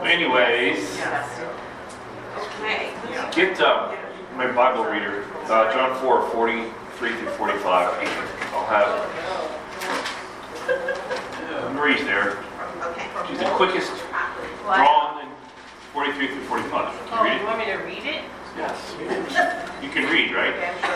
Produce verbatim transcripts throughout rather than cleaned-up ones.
Anyways, Okay. get uh, my Bible reader, uh, John four, forty-three through forty-five. I'll have Marie's there. Okay. She's the quickest drawn in forty-three through forty-five. Can you Oh, read you it? want me to read it? Yes. You can read, right?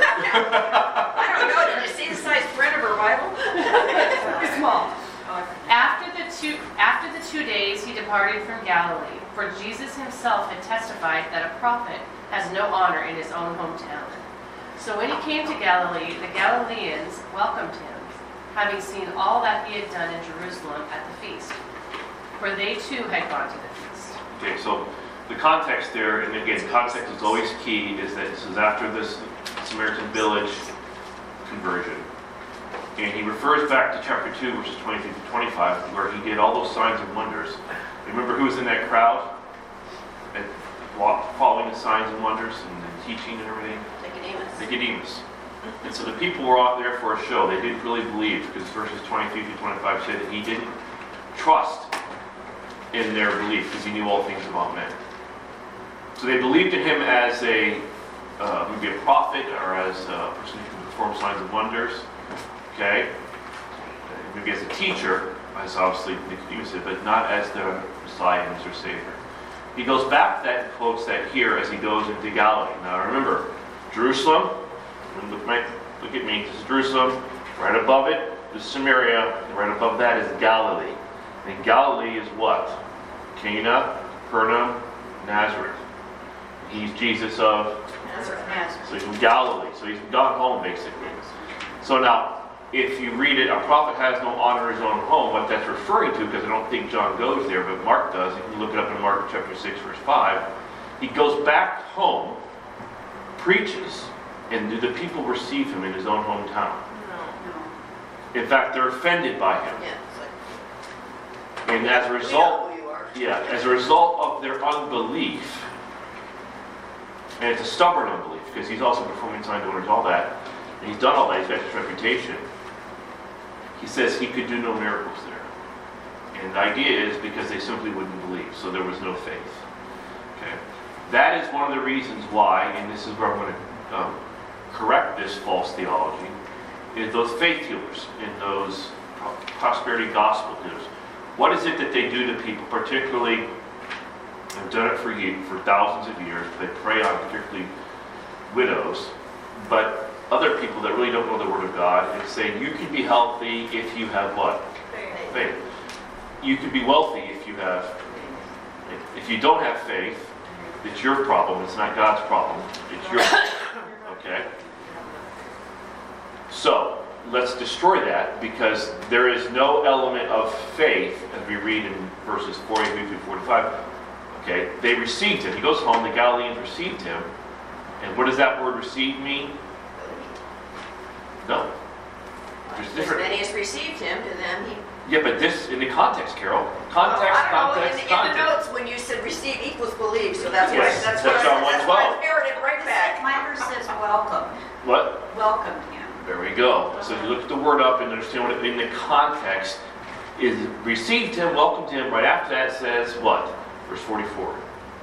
I don't know, did you see the size print of her Bible? It's small. After the two after the two days he departed from Galilee, for Jesus himself had testified that a prophet has no honor in his own hometown. So when he came to Galilee, the Galileans welcomed him, having seen all that he had done in Jerusalem at the feast. For they too had gone to the feast. Okay, so the context there, and again, context is always key, is that this is after this Samaritan village conversion. And he refers back to chapter two, verses twenty-three to twenty-five, where he did all those signs and wonders. Remember who was in that crowd? And walked, following the signs and wonders and, and teaching and everything? Nicodemus. Nicodemus. And so the people were out there for a show. They didn't really believe, because verses twenty-three to twenty-five said that he didn't trust in their belief, because he knew all things about men. So they believed in him as a uh, maybe a prophet, or as a person who can perform signs and wonders. Okay? Maybe as a teacher, as obviously Nicodemus did, but not as the Messiah and as their Savior. He goes back to that and quotes that here as he goes into Galilee. Now remember, Jerusalem, look, my, look at me, this is Jerusalem, right above it is Samaria, and right above that is Galilee. And Galilee is what? Cana, Capernaum, Nazareth. He's Jesus of Nazareth. So he's from Galilee. So he's gone home, basically. So now, if you read it, a prophet has no honor in his own home, what that's referring to, because I don't think John goes there, but Mark does. You can look it up in Mark chapter six, verse five. He goes back home, preaches, and do the people receive him in his own hometown? No. In fact, they're offended by him. Yeah, it's like, And as a we result, know who you are. yeah, as a result of their unbelief, and it's a stubborn unbelief, because he's also performing signs and wonders, all that, and he's done all that, he's got this reputation. He says he could do no miracles there. And the idea is because they simply wouldn't believe, so there was no faith. Okay, that is one of the reasons why, and this is where I'm going to um, correct this false theology, is those faith healers and those prosperity gospel healers. What is it that they do to people, particularly? They've done it for years, for thousands of years. They prey on particularly widows, but other people that really don't know the Word of God, and say you can be healthy if you have what? Faith. Faith. You can be wealthy if you have. If you don't have faith, it's your problem. It's not God's problem. It's your problem. Okay. So let's destroy that, because there is no element of faith, as we read in verses forty-three through forty-five. Okay, they received him. He goes home, the Galileans received him. And what does that word receive mean? No. There's As different. many as received him, to them he... Yeah, but this, in the context, Carol. Context, Well, I don't know, context, in, context. in the notes when you said receive equals believe, so that's Yes, what, that's that's what, John I, one that's what twelve. I parroted right back. My verse says welcome, What? welcomed him. There we go. So you look at the word up and understand what it, in the context is received him, welcomed him. Right after that says what? Verse forty-four.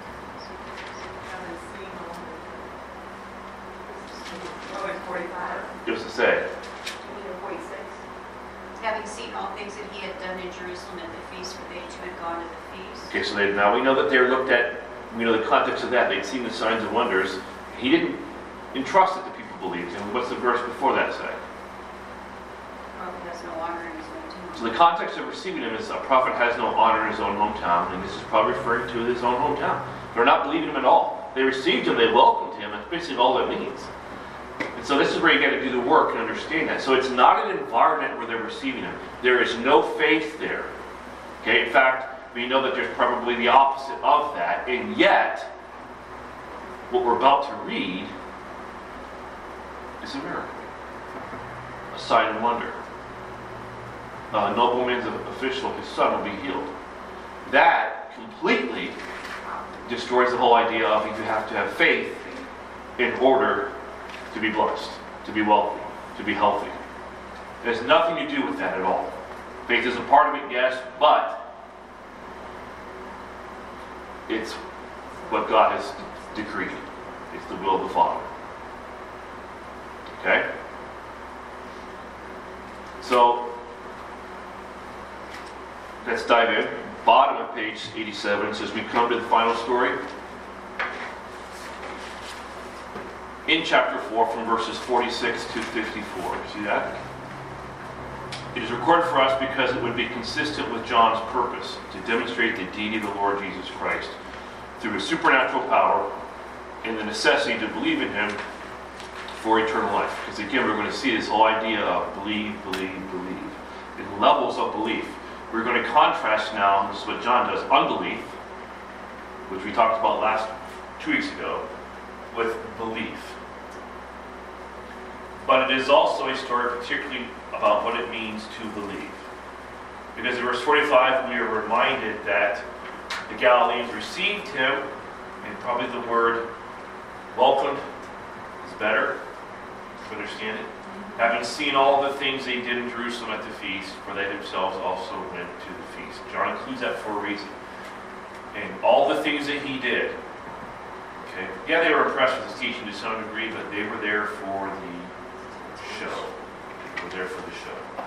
Oh, it's forty-five. What does it say? forty-six. Having seen all things that he had done in Jerusalem at the feast, for they too had gone to the feast. Okay, so they, now we know that they looked at, we know the context of that. They'd seen the signs and wonders. He didn't entrust that the people believed him. What's the verse before that say? Prophet has no honor in his own tomb. So the context of receiving him is a prophet has no honor in his own hometown, and this is probably referring to his own hometown. They're not believing him at all. They received him, they welcomed him. That's basically all it means. And so this is where you got to do the work and understand that. So it's not an environment where they're receiving him. There is no faith there. Okay, in fact, we know that there's probably the opposite of that, and yet what we're about to read is a miracle, a sign and wonder. A nobleman's official, his son, will be healed. That completely destroys the whole idea of you have to have faith in order to be blessed, to be wealthy, to be healthy. It has nothing to do with that at all. Faith is a part of it, yes, but It's what God has decreed. It's the will of the Father. Okay? So, let's dive in. Bottom of page eighty-seven says we come to the final story. In chapter four, from verses forty-six to fifty-four. See that? It is recorded for us because it would be consistent with John's purpose to demonstrate the deity of the Lord Jesus Christ through his supernatural power and the necessity to believe in him for eternal life. Because again, we're going to see this whole idea of believe, believe, believe. In levels of belief. We're going to contrast now, this is what John does, unbelief, which we talked about last two weeks ago, with belief. But it is also a story particularly about what it means to believe. Because in verse forty-five, we are reminded that the Galileans received him, and probably the word welcomed is better to understand it. Having seen all the things they did in Jerusalem at the feast, for they themselves also went to the feast. John includes that for a reason. And all the things that he did, okay, yeah, they were impressed with his teaching to some degree, but they were there for the show. They were there for the show.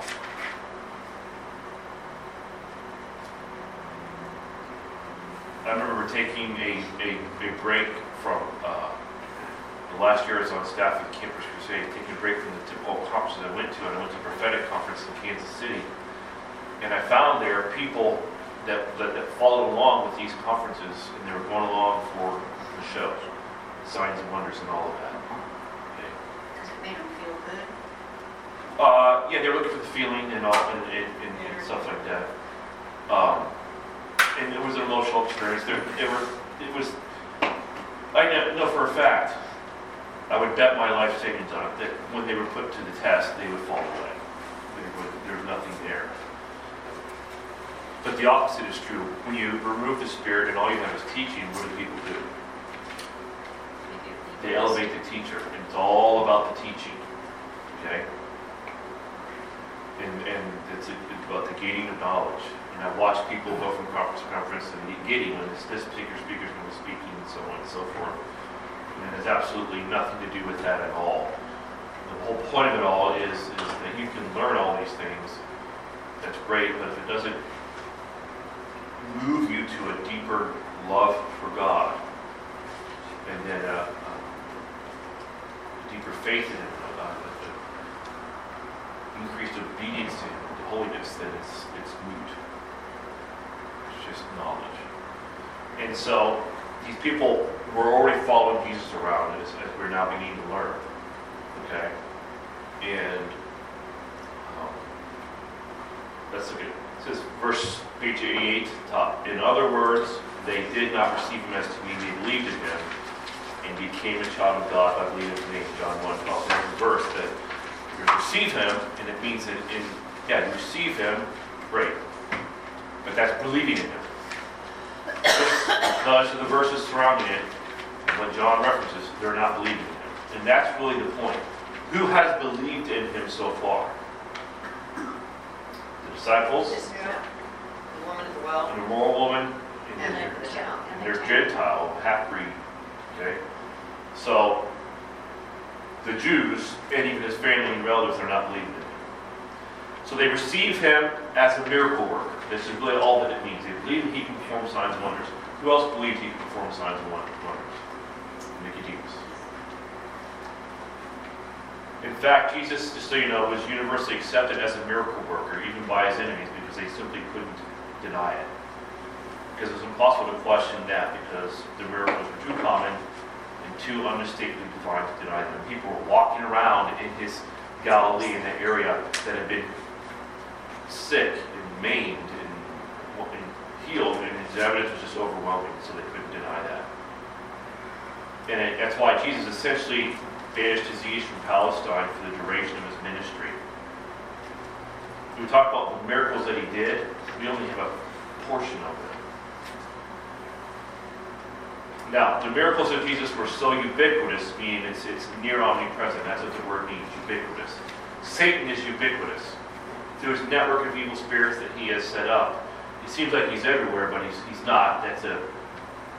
I remember taking a, a, a break from uh, the last year I was on staff at Campus Crusade, taking a break from the typical conferences I went to, and I went to a prophetic conference in Kansas City. And I found there people that, that, that followed along with these conferences, and they were going along for the show, signs and wonders and all of that. Okay. Because it made them feel good. Uh, yeah, they were looking for the feeling and all, and, and, and, and stuff like that. Um, and it was an emotional experience. There, they were, it was, I know, know for a fact, I would bet my life savings on it that when they were put to the test, they would fall away. There was, there was nothing there. But the opposite is true. When you remove the Spirit and all you have is teaching, what do people do? They elevate the teacher. And it's all about the teaching. Okay? And, and it's, it's about the gating of knowledge. And I've watched people go from conference to conference and getting when this, this particular speaker is going to be speaking and so on and so forth. And it has absolutely nothing to do with that at all. The whole point of it all is, is that you can learn all these things. That's great, but if it doesn't move you to a deeper love for God, and then a, a deeper faith in Him, a, a increased obedience to Him, to holiness, then it's it's moot. It's just knowledge. And so these people were already following Jesus around as, as we're now beginning to learn. Okay? And um, let's look at it. It says, verse page eighty-eight, top. In other words, they did not receive him as to me, they believed in him and became a child of God by believing in his name. John one twelve. There's a verse that you receive him, and it means that in yeah, you receive him, great. But that's believing in him. Because of the verses surrounding it, and what John references, they're not believing in him. And that's really the point. Who has believed in him so far? The disciples, The woman at the well. and the moral woman, and, And their, the Gentile. and their Gentile half-breed. Okay? So, the Jews, and even his family and relatives, are not believing in him. So they receive him as a miracle worker. This is really all that it means. They believe that he can perform signs and wonders. Who else believes he can perform signs and wonders? Nicodemus. In fact, Jesus, just so you know, was universally accepted as a miracle worker, even by his enemies, because they simply couldn't deny it. Because it was impossible to question that, because the miracles were too common and too unmistakably divine to deny them. People were walking around in his Galilee, in the area that had been sick and maimed and, and healed, and his evidence was just overwhelming, so they couldn't deny that. And it, that's why Jesus essentially banished disease from Palestine for the duration of his ministry. We talk about the miracles that he did, we only have a portion of them. Now, the miracles of Jesus were so ubiquitous, meaning it's, it's near omnipresent. That's what the word means, ubiquitous. Satan is ubiquitous. Through his network of evil spirits that he has set up, it seems like he's everywhere, but he's, he's not. That's a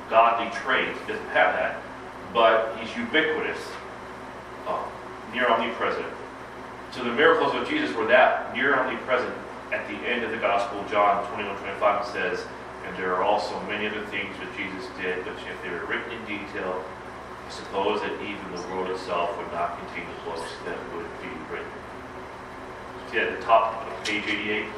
godly traits. He doesn't have that. But he's ubiquitous, uh, near omnipresent. So the miracles of Jesus were that, near omnipresent. At the end of the Gospel of John twenty-one twenty-five, it says, and there are also many other things that Jesus did, but if they were written in detail, I suppose that even the world itself would not contain the books that would be written. See at the top of page eighty-eight,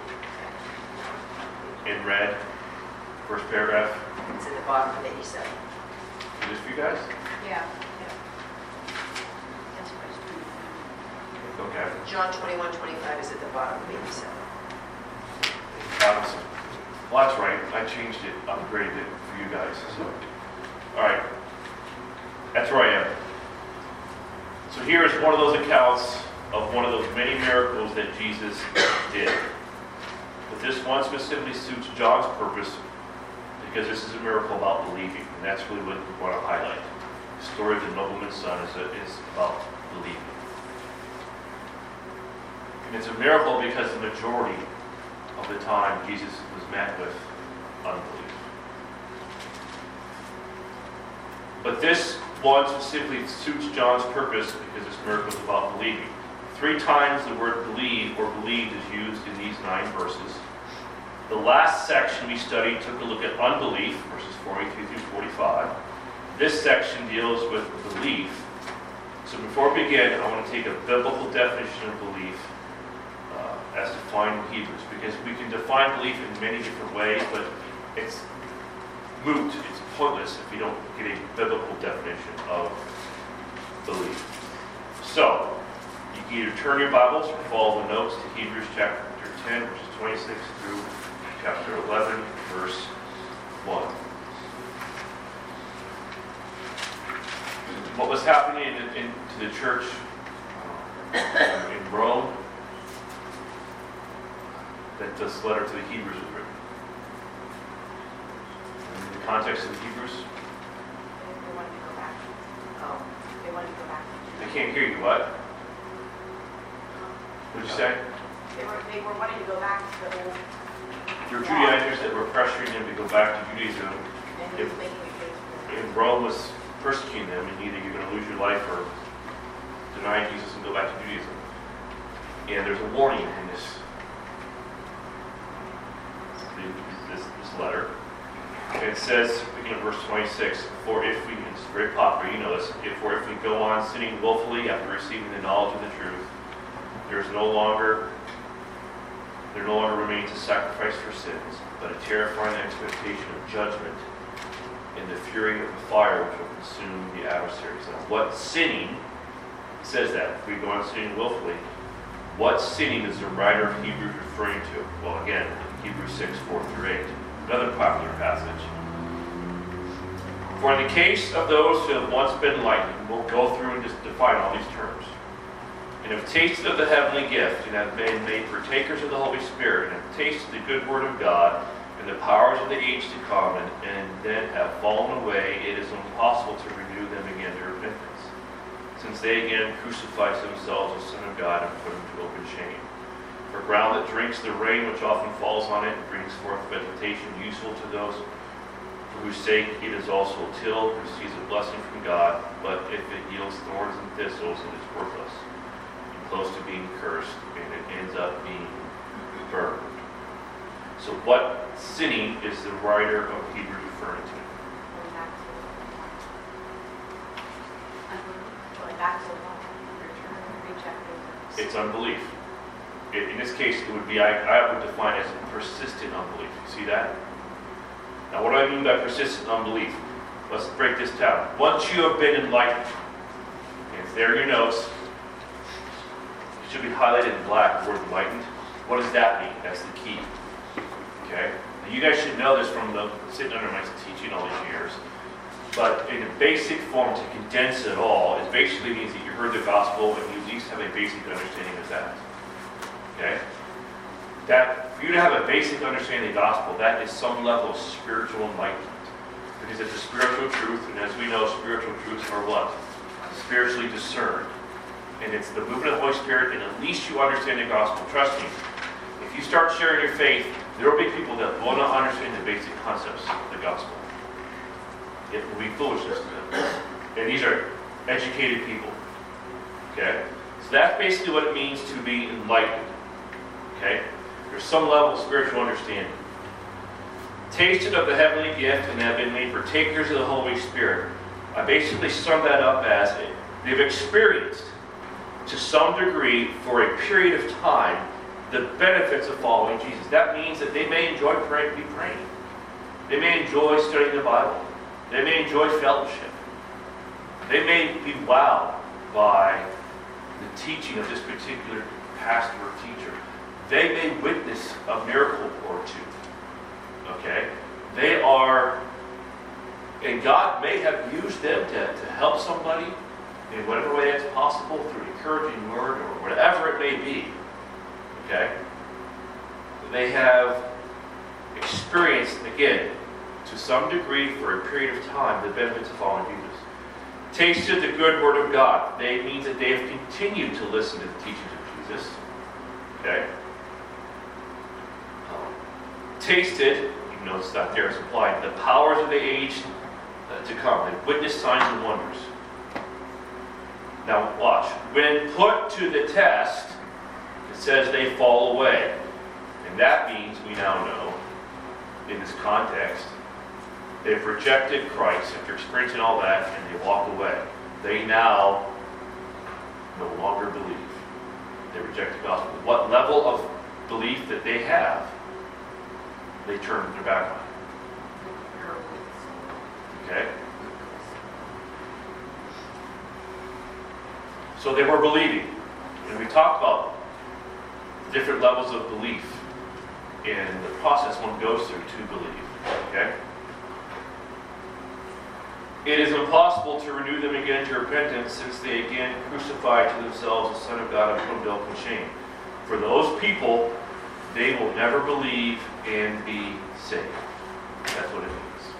in red, first paragraph. It's at the bottom of eighty-seven. Is this for you guys? Yeah, yeah. That's what I was doing. Okay. John twenty-one twenty-five is at the bottom of eighty-seven. Awesome. Well, that's right. I changed it, upgraded it for you guys. So, all right. That's where I am. So here is one of those accounts of one of those many miracles that Jesus did. But this one specifically suits John's purpose because this is a miracle about believing, and that's really what we want to highlight. The story of the nobleman's son is, a, is about believing. And it's a miracle because the majority of the time Jesus was met with unbelief. But this one specifically suits John's purpose because this miracle is about believing. Three times the word believe or believed is used in these nine verses. The last section we studied took a look at unbelief, verses forty-three through forty-five. This section deals with belief. So before we begin, I want to take a biblical definition of belief uh, as defined in Hebrews, because we can define belief in many different ways, but it's moot, it's pointless if we don't get a biblical definition of belief. So, you can either turn your Bibles or follow the notes to Hebrews chapter ten, verses twenty-six through chapter eleven, verse one. What was happening in, in, to the church uh, in Rome, that this letter to the Hebrews was written. In the context of the Hebrews, They wanted to go back. Oh, they wanted to go back. I can't hear you, what? What did you say? They were, they were wanting to go back to the old. There were Judaizers that were pressuring them to go back to Judaism. And he was making a case for it. And Rome was persecuting them, and either you're going to lose your life or deny Jesus and go back to Judaism. And there's a warning in this, this, this letter. And it says, speaking of verse twenty-six, for if we, it's very popular, you know this, if, for if we go on sinning willfully after receiving the knowledge of the truth, there is no longer, there no longer remains a sacrifice for sins, but a terrifying expectation of judgment in the fury of the fire which will consume the adversaries. Now, what sinning, it says that, if we go on sinning willfully, what sinning is the writer of Hebrews referring to? Well, again, Hebrews six, four through eight, another popular passage. For in the case of those who have once been enlightened, we'll go through and just define all these terms, and have tasted of the heavenly gift, and have been made partakers of the Holy Spirit, and have tasted the good word of God, and the powers of the age to come, and, and then have fallen away, it is impossible to renew them again to repentance, since they again crucified to themselves the Son of God and put him to open shame. For ground that drinks the rain which often falls on it brings forth vegetation useful to those for whose sake it is also tilled, receives a blessing from God, but if it yields thorns and thistles, it is worthless, and close to being cursed, and it ends up being burned. So what sinning is the writer of Hebrews referring to? Going back to the Going back to the law. Return, reject it. It's unbelief. It, in this case, it would be, I, I would define it as persistent unbelief. You see that? Now, what do I mean by persistent unbelief? Let's break this down. Once you have been enlightened, and it's there in your notes, it should be highlighted in black, the word enlightened. What does that mean? That's the key. Okay? Now, you guys should know this from the sitting under my teaching all these years. But in a basic form, to condense it all, it basically means that you heard the gospel and you at least have a basic understanding of that. Okay? That, for you to have a basic understanding of the gospel, that is some level of spiritual enlightenment. Because it's a spiritual truth, and as we know, spiritual truths are what? Spiritually discerned. And it's the movement of the Holy Spirit, and at least you understand the gospel. Trust me, if you start sharing your faith, there will be people that will not understand the basic concepts of the gospel. it will be foolishness to them. And these are educated people. Okay? So that's basically what it means to be enlightened. Okay? There's some level of spiritual understanding. Tasted of the heavenly gift and have been made partakers of the Holy Spirit. I basically sum that up as they've experienced, to some degree, for a period of time, the benefits of following Jesus. That means that they may enjoy praying, be praying. They may enjoy studying the Bible. They may enjoy fellowship. They may be wowed by the teaching of this particular pastor or teacher. They may witness a miracle or two. Okay? They are, and God may have used them to, to help somebody in whatever way that's possible, through an encouraging word or whatever it may be. Okay? They have experienced, again, to some degree for a period of time, the benefits of following Jesus. Tasted the good word of God. They means that they have continued to listen to the teachings of Jesus. Okay? Um, tasted, even though it's not there, it's implied, the powers of the age uh, to come. They've witnessed signs and wonders. Now watch. When put to the test, it says they fall away. And that means, we now know, in this context, they've rejected Christ after experiencing all that, and they walk away. They now no longer believe. They reject the gospel. What level of belief that they have, they turn their back on. Okay? So they were believing. And we talked about different levels of belief in the process one goes through to believe. Okay? It is impossible to renew them again to repentance, since they again crucified to themselves the Son of God and put him to open shame. For those people, they will never believe and be saved. That's what it means.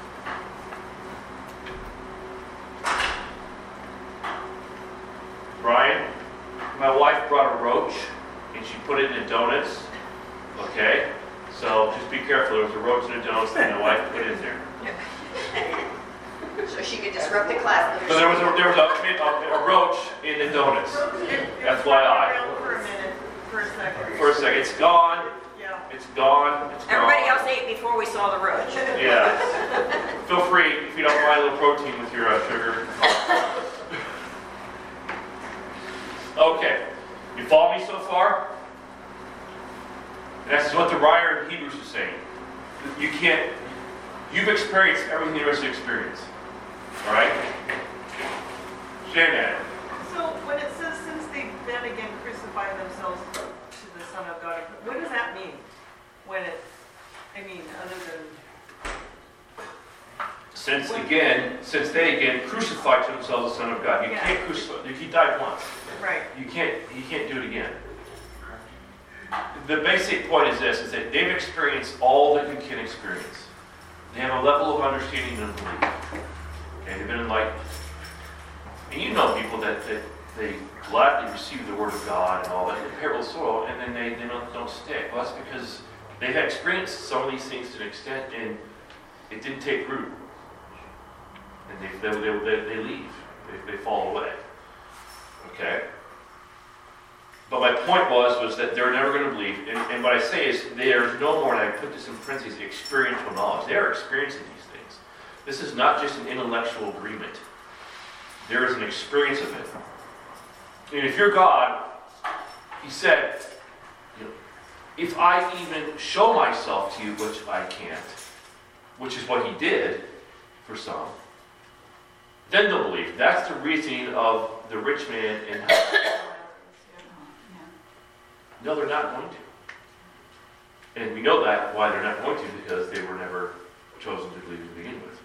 Brian, my wife brought a roach, and she put it in the donuts. Okay? So just be careful. There was a roach in the donuts that my wife put in there. So she could disrupt the class. So there was a, there was a, a, a roach in the donuts. That's why I. For a minute, for a second. For a second. It's gone. Yeah. It's gone. It's gone. Everybody else ate before we saw the roach. Yeah. Feel free, if you don't mind a little protein with your uh, sugar. Okay. You follow me so far? And that's what the writer in Hebrews is saying. You can't, you've experienced everything there is to experience. All right? Shannon. So when it says, since they then again crucify themselves to the Son of God, what does that mean? When it, I mean, other than... Since again, since they again crucified to themselves the Son of God. You Yeah. can't crucify, he died once. Right. You can't, you can't do it again. The basic point is this, is that they've experienced all that you can experience. They have a level of understanding and belief. Okay, they've been enlightened. And you know people that, that they gladly receive the Word of God and all that, the parable of soil, and then they, they don't, don't stick. Well, that's because they've experienced some of these things to an extent, and it didn't take root. And they, they, they, they, they leave. They, they fall away. Okay? But my point was, was that they're never going to believe. And, and what I say is, there's no more, and I put this in parentheses, experiential knowledge. They are experiencing these things. This is not just an intellectual agreement. There is an experience of it. And if you're God, he said, you know, if I even show myself to you, which I can't, which is what he did for some, then they'll believe. That's the reasoning of the rich man in hell. No, they're not going to. And we know that why they're not going to, because they were never chosen to believe to begin with.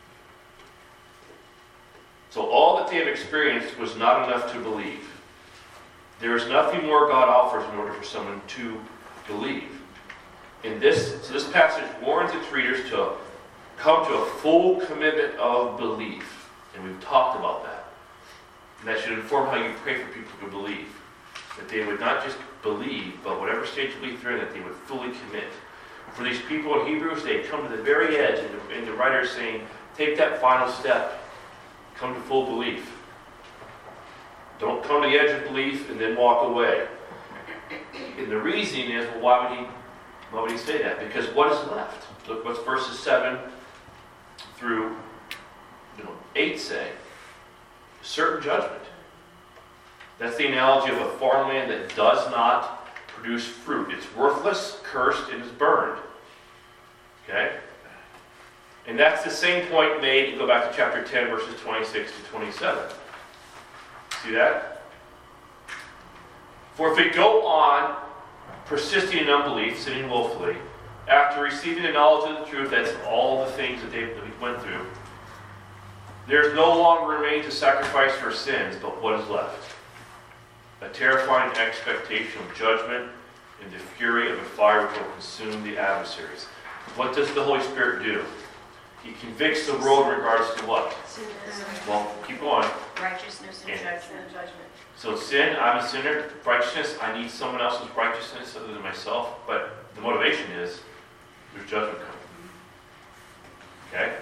So all that they have experienced was not enough to believe. There is nothing more God offers in order for someone to believe. In this, so this passage warns its readers to come to a full commitment of belief. And we've talked about that. And that should inform how you pray for people to believe. That they would not just believe, but whatever stage of belief they're in, that they would fully commit. For these people in Hebrews, they had come to the very edge, and the, and the writer is saying, take that final step. Come to full belief. Don't come to the edge of belief and then walk away. And the reasoning is, well, why would he, why would he say that? Because what is left? Look what's verses seven through you know, eight say. Certain judgment. That's the analogy of a farmland that does not produce fruit. It's worthless, cursed, and is burned. Okay? And that's the same point made, go back to chapter ten, verses twenty-six to twenty-seven. See that? For if we go on persisting in unbelief, sinning willfully, after receiving the knowledge of the truth, that's all the things that they went through, there no longer remains a sacrifice for sins, but what is left? A terrifying expectation of judgment and the fury of a fire which will consume the adversaries. What does the Holy Spirit do? He convicts the world in regards to what? Well, keep going. Righteousness and And- judgment. Judgment. So sin, I'm a sinner. Righteousness, I need someone else's righteousness other than myself. But the motivation is, there's judgment coming. Okay?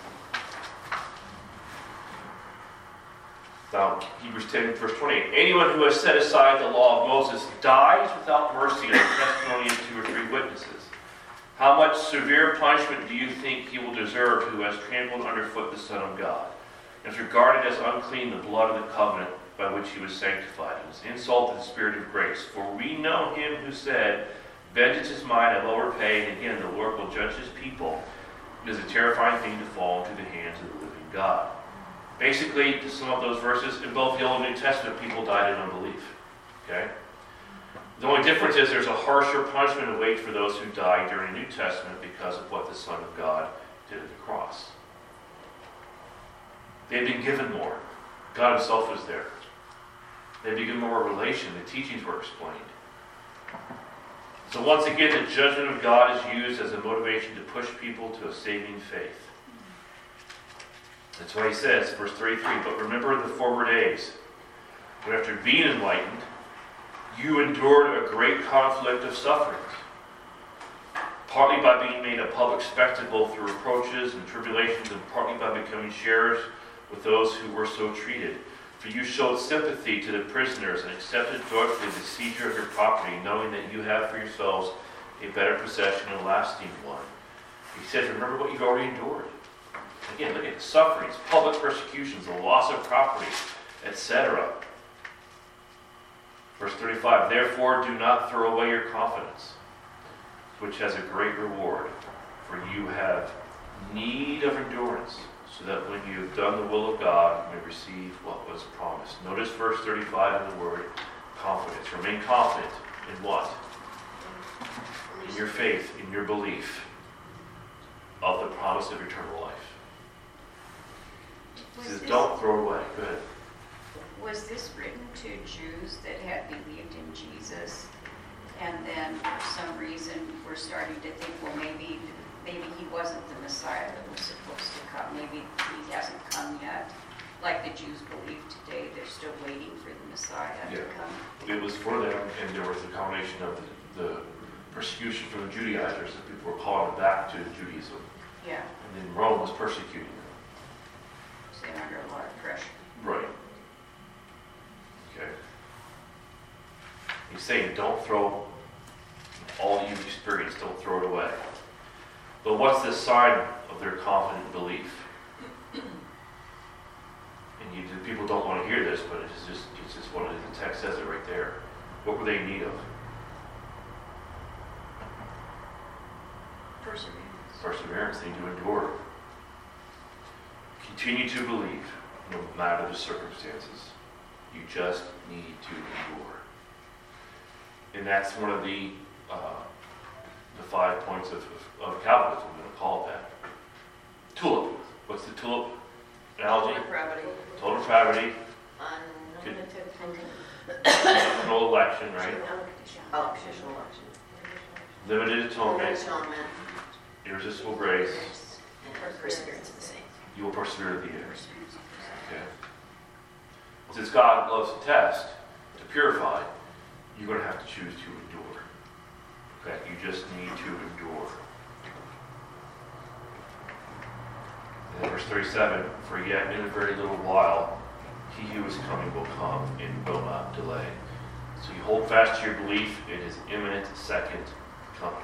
Now, Hebrews ten, verse twenty-eight. Anyone who has set aside the law of Moses dies without mercy on the testimony of two or three witnesses. How much severe punishment do you think he will deserve who has trampled underfoot the Son of God, and has regarded as unclean the blood of the covenant by which he was sanctified, and has insulted the Spirit of grace? For we know him who said, vengeance is mine, I will repay, and again the Lord will judge his people. It is a terrifying thing to fall into the hands of the living God. Basically, to sum up those verses, in both the Old and New Testament, people died in unbelief. Okay? The only difference is there's a harsher punishment awaits for those who died during the New Testament because of what the Son of God did at the cross. They'd been given more. God himself was there. They'd been given more relation. The teachings were explained. So once again, the judgment of God is used as a motivation to push people to a saving faith. That's why he says, verse thirty-three, but remember the former days, when after being enlightened, you endured a great conflict of sufferings, partly by being made a public spectacle through reproaches and tribulations, and partly by becoming sharers with those who were so treated. For you showed sympathy to the prisoners and accepted joyfully the seizure of your property, knowing that you have for yourselves a better possession and lasting one. He says, remember what you've already endured. Again, look at sufferings, public persecutions, the loss of property, et cetera. Verse thirty-five, therefore do not throw away your confidence, which has a great reward, for you have need of endurance, so that when you have done the will of God, you may receive what was promised. Notice verse thirty-five in the word confidence. Remain confident in what? In your faith, in your belief of the promise of eternal life. He Was says, this- don't throw it away. Go ahead. Was this written to Jews that had believed in Jesus, and then for some reason were starting to think, well, maybe maybe he wasn't the Messiah that was supposed to come. Maybe he hasn't come yet. Like the Jews believe today, they're still waiting for the Messiah to Yeah. come. It was for them, and there was a combination of the, the persecution from the Judaizers, that people were calling them back to Judaism. Yeah, And then Rome was persecuting them. so they're under a lot of pressure. Right. Okay. He's saying, don't throw all you've experienced, don't throw it away. But what's the sign of their confident belief? And you, people don't want to hear this, but it's just, it's just one of the text says it right there. What were they in need of? Perseverance. Perseverance. They need to endure. Continue to believe, no matter the circumstances. You just need to endure. And that's one of the uh, the five points of, of, of Calvinism, I'm going to call it that. Tulip. What's the tulip analogy? Depravity. Total depravity. No election, right? Oppositional election. Limited atonement. Atonement. Irresistible grace. And perseverance is the same. You will persevere to the end. Okay. Since God loves to test, to purify, you're going to have to choose to endure. Okay? You just need to endure. And verse thirty-seven, for yet in a very little while, he who is coming will come and will not delay. So you hold fast to your belief in his imminent second coming.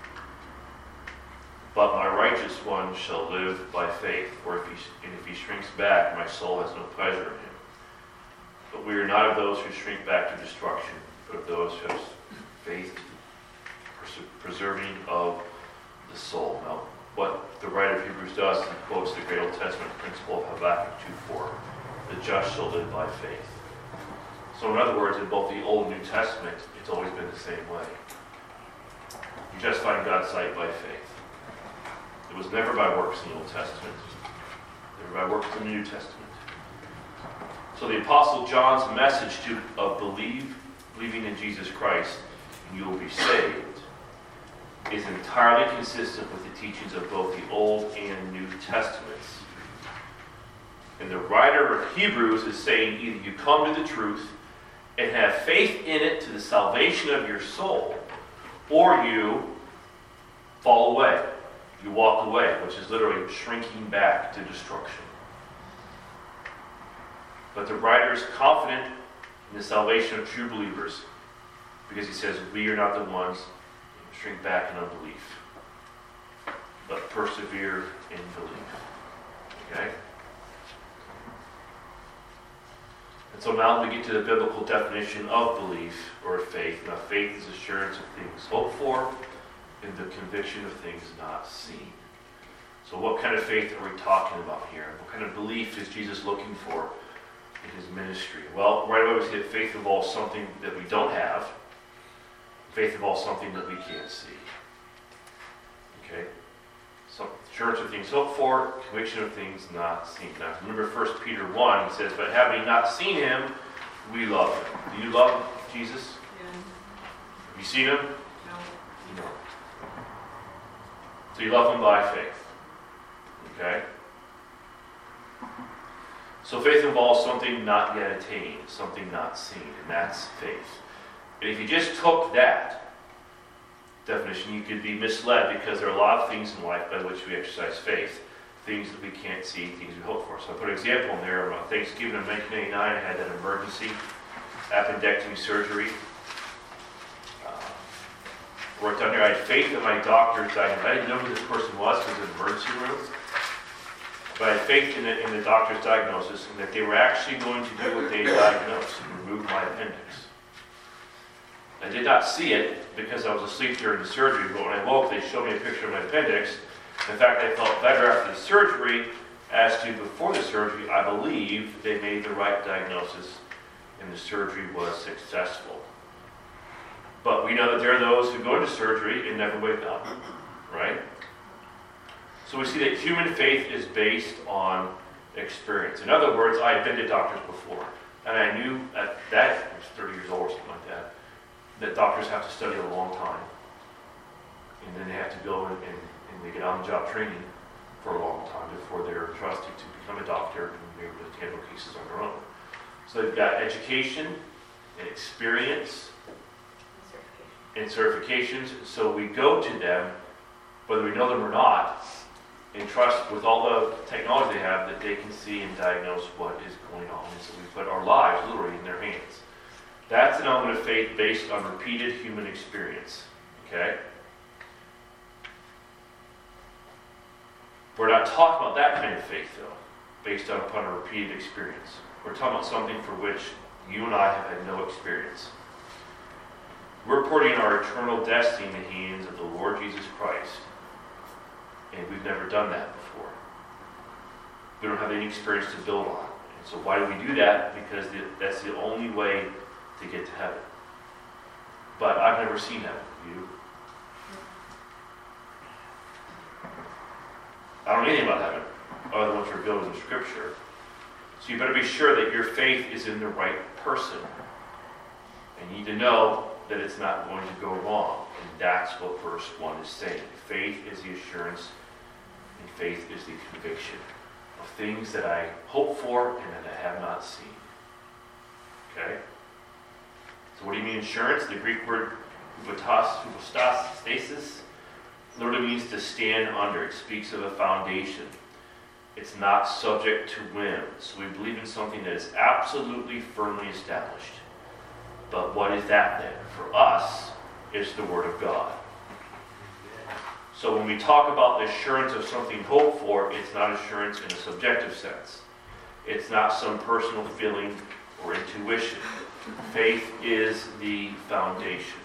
But my righteous one shall live by faith, or if he, and if he shrinks back, my soul has no pleasure in him. But we are not of those who shrink back to destruction, but of those who have faith, preserving of the soul. Now, what the writer of Hebrews does is he quotes the great Old Testament principle of Habakkuk two four, the just shall live by faith. So in other words, in both the Old and New Testament, it's always been the same way. You justify in God's sight by faith. It was never by works in the Old Testament, never by works in the New Testament. So the Apostle John's message to of believe, believing in Jesus Christ, and you will be saved, is entirely consistent with the teachings of both the Old and New Testaments. And the writer of Hebrews is saying either you come to the truth and have faith in it to the salvation of your soul, or you fall away. You walk away, which is literally shrinking back to destruction. But the writer is confident in the salvation of true believers because he says, we are not the ones who shrink back in unbelief, but persevere in belief. Okay? And so now we get to the biblical definition of belief or faith. Now, faith is assurance of things hoped for and the conviction of things not seen. So what kind of faith are we talking about here? What kind of belief is Jesus looking for in his ministry? Well, right away we see that faith involves something that we don't have. Faith involves something that we can't see. Okay? So, assurance of things hoped for, conviction of things not seen. Now, remember First Peter one, it says, but having not seen him, we love him. Do you love Jesus? Yeah. Have you seen him? No. No. So you love him by faith. Okay? So faith involves something not yet attained, something not seen, and that's faith. And if you just took that definition, you could be misled because there are a lot of things in life by which we exercise faith, things that we can't see, things we hope for. So I put an example in there. On Thanksgiving of nineteen eighty-nine, I had that emergency appendectomy surgery. Worked on there. I had faith that my doctor's diagnosis. I didn't know who this person was because it was an emergency room. But I had faith in the, in the doctor's diagnosis and that they were actually going to do what they diagnosed and remove my appendix. I did not see it because I was asleep during the surgery, but when I woke, they showed me a picture of my appendix. In fact, I felt better after the surgery as to before the surgery. I believe they made the right diagnosis and the surgery was successful. But we know that there are those who go into surgery and never wake up, right? So we see that human faith is based on experience. In other words, I had been to doctors before, and I knew at that, I was thirty years old or something like that, that doctors have to study a long time. And then they have to go and, and, and they get on-the-job training for a long time before they're trusted to become a doctor and be able to handle cases on their own. So they've got education and experience and certifications, so we go to them, whether we know them or not, and trust with all the technology they have that they can see and diagnose what is going on. And so we put our lives literally in their hands. That's an element of faith based on repeated human experience. Okay? We're not talking about that kind of faith, though, based on upon a repeated experience. We're talking about something for which you and I have had no experience. We're putting our eternal destiny in the hands of the Lord Jesus Christ, and we've never done that before. We don't have any experience to build on. And so why do we do that? Because the, that's the only way to get to heaven. But I've never seen heaven. You? I don't know anything about heaven, other than what's revealed in the Scripture. So you better be sure that your faith is in the right person. And you need to know that it's not going to go wrong. And that's what verse one is saying. Faith is the assurance, and faith is the conviction of things that I hope for and that I have not seen. Okay? So what do you mean assurance? The Greek word hypostasis literally means to stand under. It speaks of a foundation. It's not subject to whim. So we believe in something that is absolutely firmly established. But what is that then? For us, it's the Word of God. So when we talk about the assurance of something hoped for, it's not assurance in a subjective sense. It's not some personal feeling or intuition. Faith is the foundation.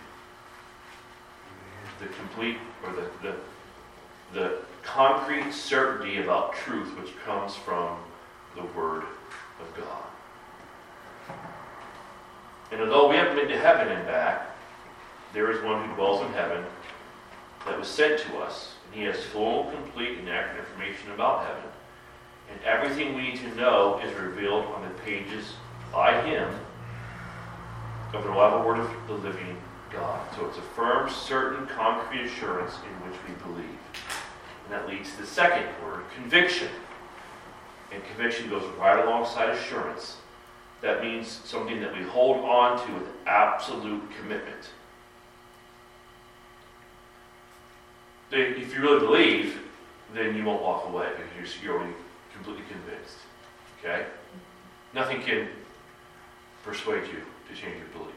The complete, or the, the, the concrete certainty about truth which comes from the Word of God. And although we haven't been to heaven and back, there is one who dwells in heaven that was sent to us, and he has full, complete, and accurate information about heaven. And everything we need to know is revealed on the pages by him of the reliable Word of the living God. So it's a firm, certain, concrete assurance in which we believe. And that leads to the second word, conviction. And conviction goes right alongside assurance. That means something that we hold on to with absolute commitment. If you really believe, then you won't walk away because you're already completely convinced. Okay? Nothing can persuade you to change your belief.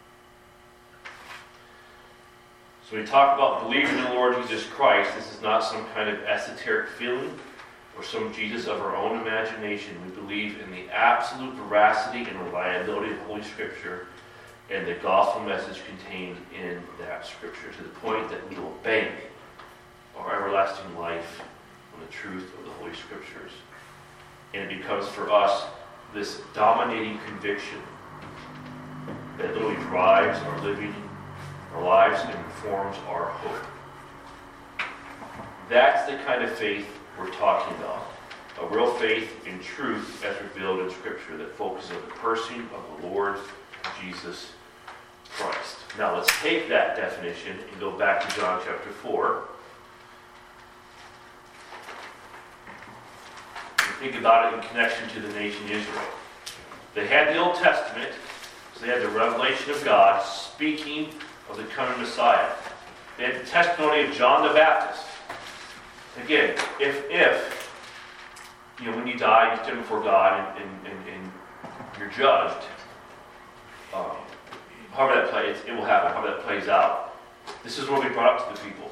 So when we talk about believing in the Lord Jesus Christ, this is not some kind of esoteric feeling or some Jesus of our own imagination. We believe in the absolute veracity and reliability of Holy Scripture and the gospel message contained in that Scripture, to the point that we will bank our everlasting life on the truth of the Holy Scriptures. And it becomes for us this dominating conviction that literally drives our living, our lives, and informs our hope. That's the kind of faith we're talking about. A real faith in truth as revealed in Scripture that focuses on the person of the Lord Jesus Christ. Now let's take that definition and go back to John chapter four. And think about it in connection to the nation Israel. They had the Old Testament, so they had the revelation of God speaking of the coming Messiah. They had the testimony of John the Baptist. Again, if, if you know, when you die, you stand before God and, and, and, and you're judged, um, however that plays, it will happen, however that plays out. This is what we brought up to the people.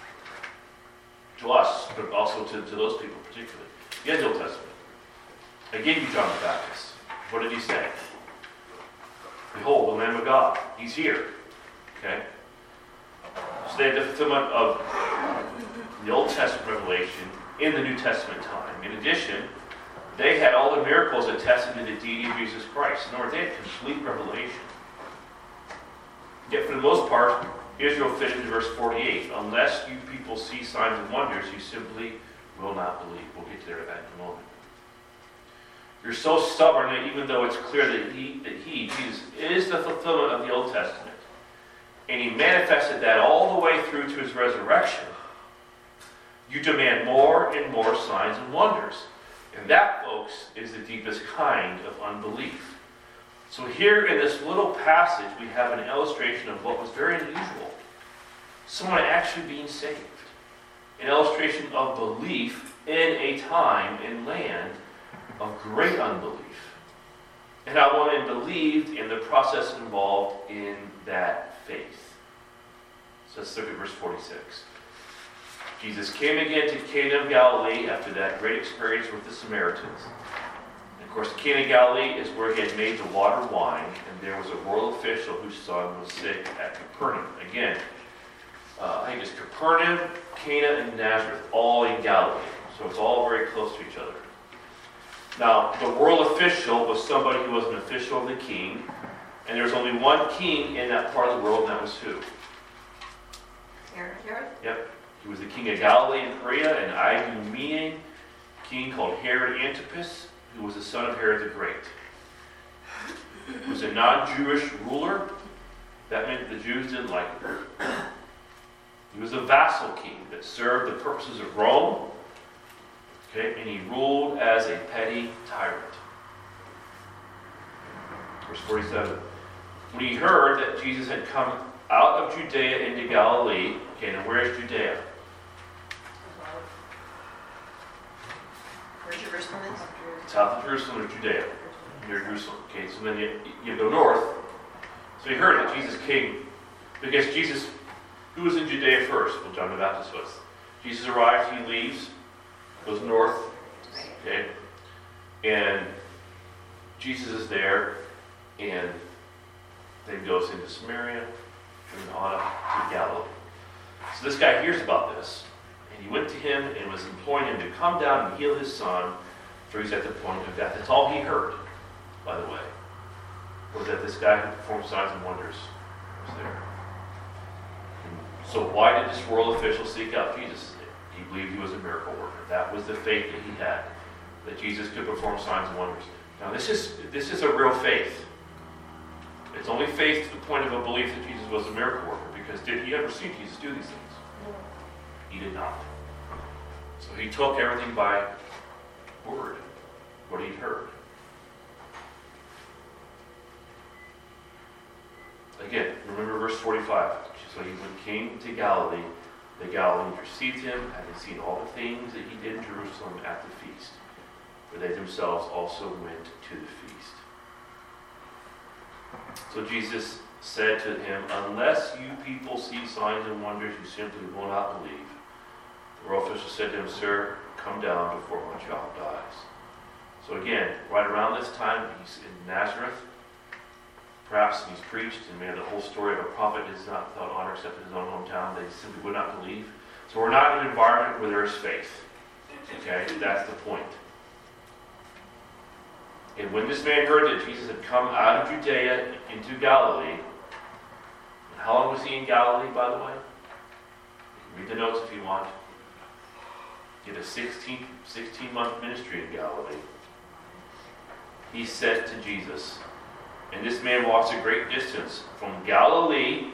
To us, but also to, to those people particularly. You had the Old Testament. I gave you John the Baptist. What did he say? Behold, the Lamb of God. He's here. Okay? So they had the fulfillment of the Old Testament revelation in the New Testament time. In addition, they had all the miracles attesting to the deity of Jesus Christ. In other words, they had complete revelation. Yet for the most part, Israel fit into verse forty-eight. Unless you people see signs and wonders, you simply will not believe. We'll get to there in a moment. You're so stubborn that even though it's clear that he, that he, Jesus, is the fulfillment of the Old Testament, and he manifested that all the way through to his resurrection, you demand more and more signs and wonders. And that, folks, is the deepest kind of unbelief. So here in this little passage, we have an illustration of what was very unusual. Someone actually being saved. An illustration of belief in a time and land of great unbelief. And how one believed in the process involved in that faith. So let's look at verse forty-six. Jesus came again to Cana of Galilee after that great experience with the Samaritans. And of course, Cana of Galilee is where he had made the water wine, and there was a royal official whose son was sick at Capernaum. Again, uh, I think it's Capernaum, Cana, and Nazareth, all in Galilee. So it's all very close to each other. Now, the royal official was somebody who was an official of the king, and there was only one king in that part of the world, and that was who? Herod. Herod? Yep. He was the king of Galilee and Perea, and Idumean, king called Herod Antipas, who was the son of Herod the Great. He was a non-Jewish ruler. That meant the Jews didn't like him. He was a vassal king that served the purposes of Rome. Okay, and he ruled as a petty tyrant. Verse forty-seven. When he heard that Jesus had come out of Judea into Galilee, okay, now where is Judea? Jerusalem is? South of Jerusalem or Judea, near Jerusalem. Okay, so then you, you go north. So you heard that Jesus came, because Jesus, who was in Judea first? Well, John the Baptist was. Jesus arrives, he leaves, goes north, okay, and Jesus is there, and then goes into Samaria, and on up to Galilee. So this guy hears about this, and he went to him and was imploring him to come down and heal his son, for he's at the point of death. That's all he heard, by the way, was that this guy who performed signs and wonders was there. And so why did this royal official seek out Jesus? He believed he was a miracle worker. That was the faith that he had, that Jesus could perform signs and wonders. Now this is this is a real faith. It's only faith to the point of a belief that Jesus was a miracle worker, because did he ever see Jesus do these things? He did not. So he took everything by word, what he'd heard. Again, remember verse forty-five. So he came to Galilee, the Galileans received him, having seen all the things that he did in Jerusalem at the feast. For they themselves also went to the feast. So Jesus said to him, unless you people see signs and wonders, you simply will not believe. The royal official said to him, sir, come down before my child dies. So again, right around this time, he's in Nazareth. Perhaps he's preached, and maybe the whole story of a prophet is not without honor except in his own hometown. They simply would not believe. So we're not in an environment where there is faith. Okay, that's the point. And when this man heard that Jesus had come out of Judea into Galilee, and how long was he in Galilee, by the way? You can read the notes if you want. He had a sixteen, sixteen-month ministry in Galilee. He said to Jesus, and this man walks a great distance from Galilee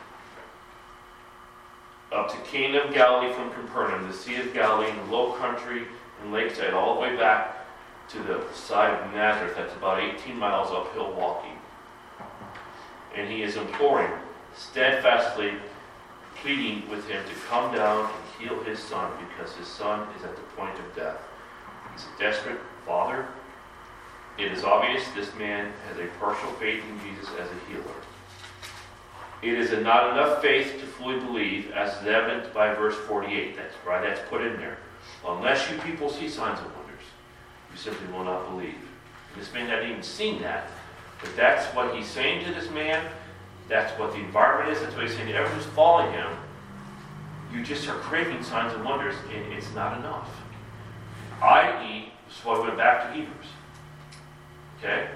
up to Cana of Galilee from Capernaum, the Sea of Galilee, in the low country and lakeside, all the way back to the side of Nazareth. That's about eighteen miles uphill walking. And he is imploring, steadfastly pleading with him to come down and heal his son, because his son is at the point of death. He's a desperate father. It is obvious this man has a partial faith in Jesus as a healer. It is a not enough faith to fully believe, as is evident by verse forty-eight. That's why that's put in there. Unless you people see signs and wonders, you simply will not believe. And this man hadn't even seen that. But that's what he's saying to this man. That's what the environment is. That's what he's saying to everyone who's following him. You just are craving signs and wonders, and it's not enough. that is, so I went back to Hebrews. Okay?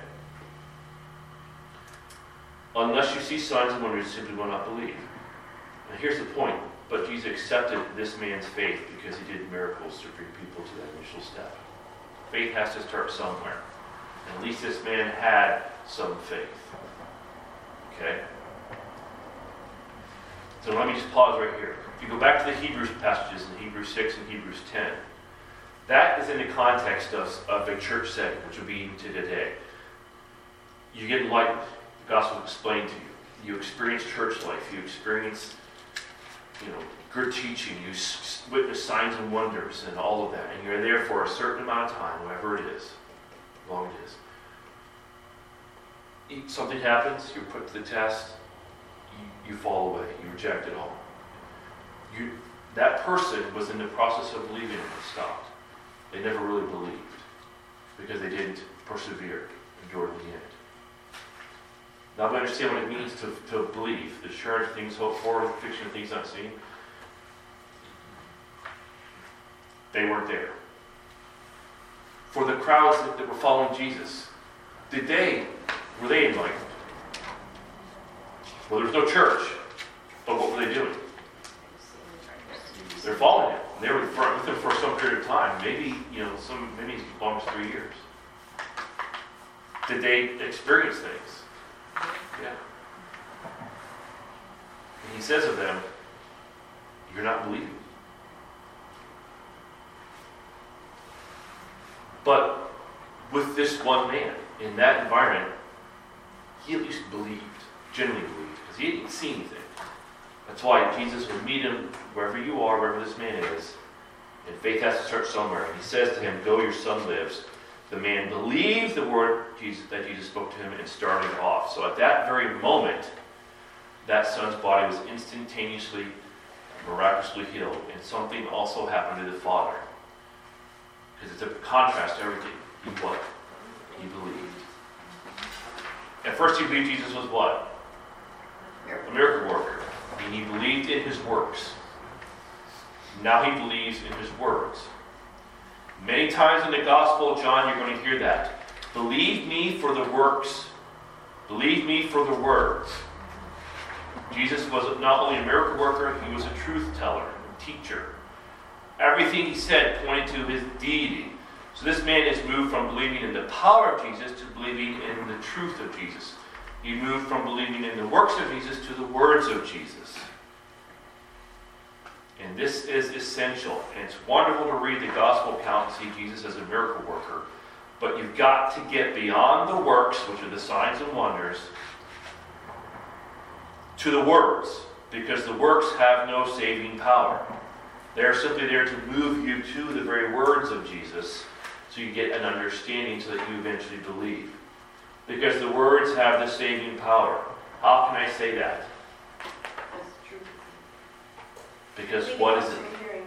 Unless you see signs and wonders, you simply will not believe. And here's the point. But Jesus accepted this man's faith because he did miracles to bring people to that initial step. Faith has to start somewhere. And at least this man had some faith. Okay? So let me just pause right here. If you go back to the Hebrews passages in Hebrews six and Hebrews ten, that is in the context of, of a church setting, which would be to today. You get enlightened. The gospel is explained to you. You experience church life. You experience, you know, good teaching. You s- witness signs and wonders and all of that. And you're there for a certain amount of time, whatever it is, how long it is. Something happens. You're put to the test. You, you fall away. You reject it all. You, that person was in the process of believing and it stopped. They never really believed because they didn't persevere, endure to the end. Now we understand what it means to, to believe, the assurance of things hoped for, the conviction of things not seen. They weren't there. For the crowds that, that were following Jesus, did they, were they enlightened? Well, there was no church, but what were they doing? They're following him. They were with him for some period of time, maybe, you know, some, maybe as long as three years. Did they experience things? Yeah. And he says of them, you're not believing. But with this one man, in that environment, he at least believed, genuinely believed, because he didn't see anything. That's why Jesus would meet him wherever you are, wherever this man is, And faith has to start somewhere. And he says to him, go, your son lives. The man believed the word Jesus, that Jesus spoke to him and started off. So at that very moment, that son's body was instantaneously, miraculously healed. And something also happened to the father. Because it's a contrast to everything. He what? He believed. At first he believed Jesus was what? A miracle worker. And he believed in his works. Now he believes in his words. Many times in the Gospel of John, you're going to hear that. Believe me for the works. Believe me for the words. Jesus was not only a miracle worker, he was a truth teller, a teacher. Everything he said pointed to his deity. So this man is moved from believing in the power of Jesus to believing in the truth of Jesus. He moved from believing in the works of Jesus to the words of Jesus. And this is essential. And it's wonderful to read the gospel account and see Jesus as a miracle worker. But you've got to get beyond the works, which are the signs and wonders, to the words. Because the works have no saving power. They're simply there to move you to the very words of Jesus so you get an understanding so that you eventually believe. Because the words have the saving power. How can I say that? Because what is it?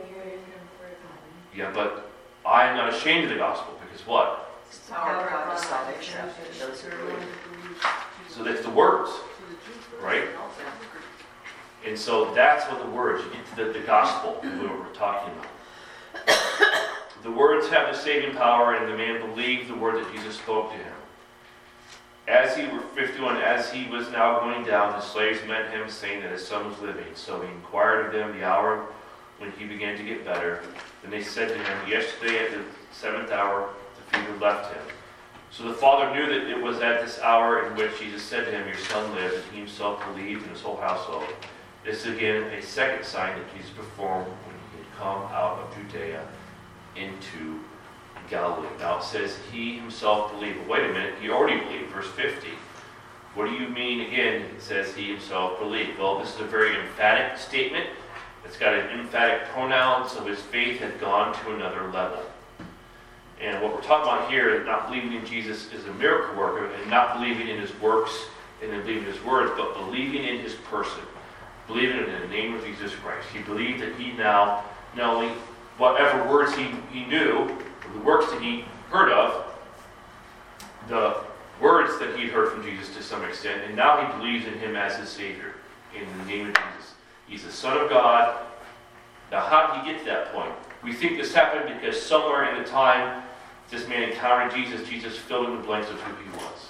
Yeah, but I am not ashamed of the gospel. Because what? It's the power of God to salvation to those who believe. So that's the words, right? And so that's what the words, you get to the, the gospel, what we're talking about. The words have the saving power, and the man believed the word that Jesus spoke to him. As he were fifty-one, as he was now going down, the slaves met him, saying that his son was living. So he inquired of them the hour when he began to get better. Then they said to him, yesterday at the seventh hour, the fever left him. So the father knew that it was at this hour in which Jesus said to him, your son lives, and he himself believed in his whole household. This is again a second sign that Jesus performed when he had come out of Judea into Galilee. Now it says he himself believed. But wait a minute, he already believed. Verse fifty. What do you mean again? It says he himself believed. Well, this is a very emphatic statement. It's got an emphatic pronoun, so his faith had gone to another level. And what we're talking about here is not believing in Jesus as a miracle worker and not believing in his works and then believing in his words, but believing in his person. Believing in the name of Jesus Christ. He believed that he now, not only whatever words he, he knew, the works that he heard of, the words that he'd heard from Jesus to some extent, and now he believes in him as his Savior, in the name of Jesus. He's the Son of God. Now how did he get to that point? We think this happened because somewhere in the time this man encountered Jesus, Jesus filled in the blanks of who he was.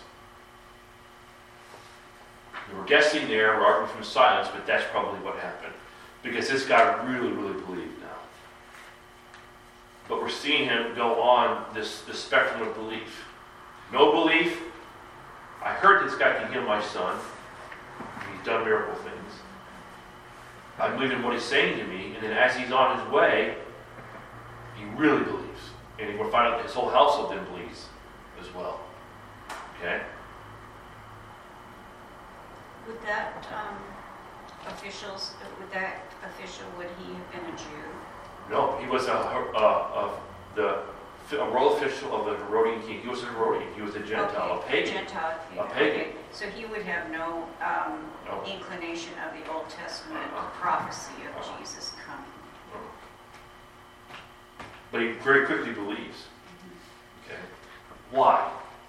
And we're guessing there, we're arguing from silence, but that's probably what happened. Because this guy really, really believed now. But we're seeing him go on this, this spectrum of belief. No belief. I heard this guy can heal my son. He's done miracle things. I believe in what he's saying to me. And then as he's on his way, he really believes. And we'll find out his whole household then believes as well. Okay? Would that um, officials, would that official, would he have been a Jew? No, he was a, a, of the a royal official of the Herodian king. He was a Herodian. He was a Gentile, okay. a pagan. Gentile, A pagan. Okay. So he would have no um, No. inclination of the Old Testament Uh-uh. prophecy of Uh-uh. Jesus coming. But he very quickly believes. Okay. Why?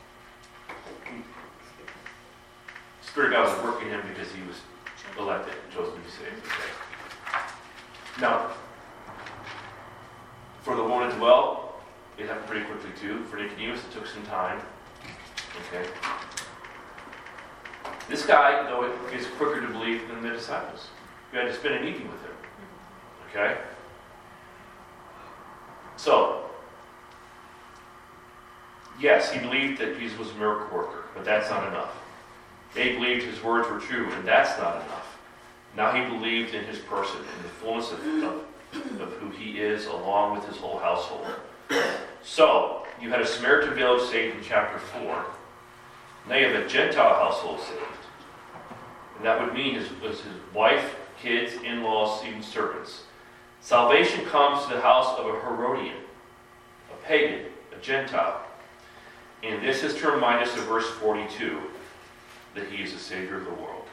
Spirit of God was working him because he was elected, chosen to be saved. Okay. Now, for the woman as well, it happened pretty quickly too. For Nicodemus, it took some time. Okay. This guy, though, it is quicker to believe than the disciples. We had to spend an evening with him. Okay. So, yes, he believed that Jesus was a miracle worker, but that's not enough. They believed his words were true, and that's not enough. Now he believed in his person, in the fullness of, of, of who he is, along with his whole household. So, you had a Samaritan village saved in chapter four. Now you have a Gentile household saved. And that would mean his, his wife, kids, in-laws, even servants. Salvation comes to the house of a Herodian, a pagan, a Gentile. And this is to remind us of verse forty-two, that he is the Savior of the world.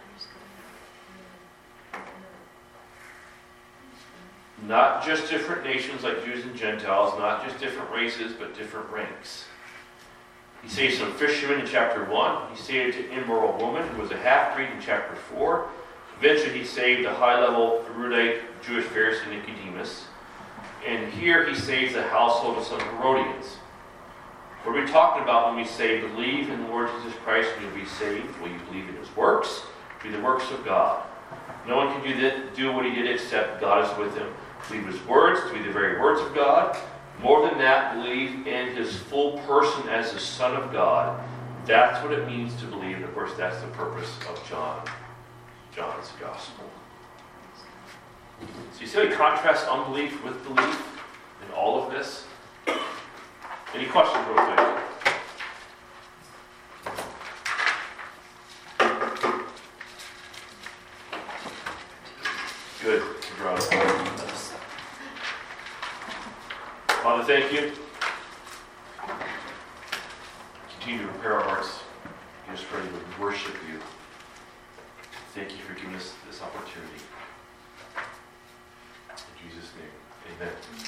Not just different nations like Jews and Gentiles, not just different races, but different ranks. He saved some fishermen in chapter one. He saved an immoral woman who was a half-breed in chapter four. Eventually he saved a high-level, erudite Jewish Pharisee Nicodemus. And here he saves the household of some Herodians. What are we talking about when we say, believe in the Lord Jesus Christ and you'll be saved? Will you believe in his works? Be the works of God. No one can do, that, do what he did except God is with him. Believe his words to be the very words of God. More than that, believe in his full person as the Son of God. That's what it means to believe. And of course, that's the purpose of John, John's gospel. So you see how he contrasts unbelief with belief in all of this? Any questions real quick? Good. Father, thank you. Continue to prepare our hearts. Get us ready to worship you. Thank you for giving us this opportunity. In Jesus' name, amen.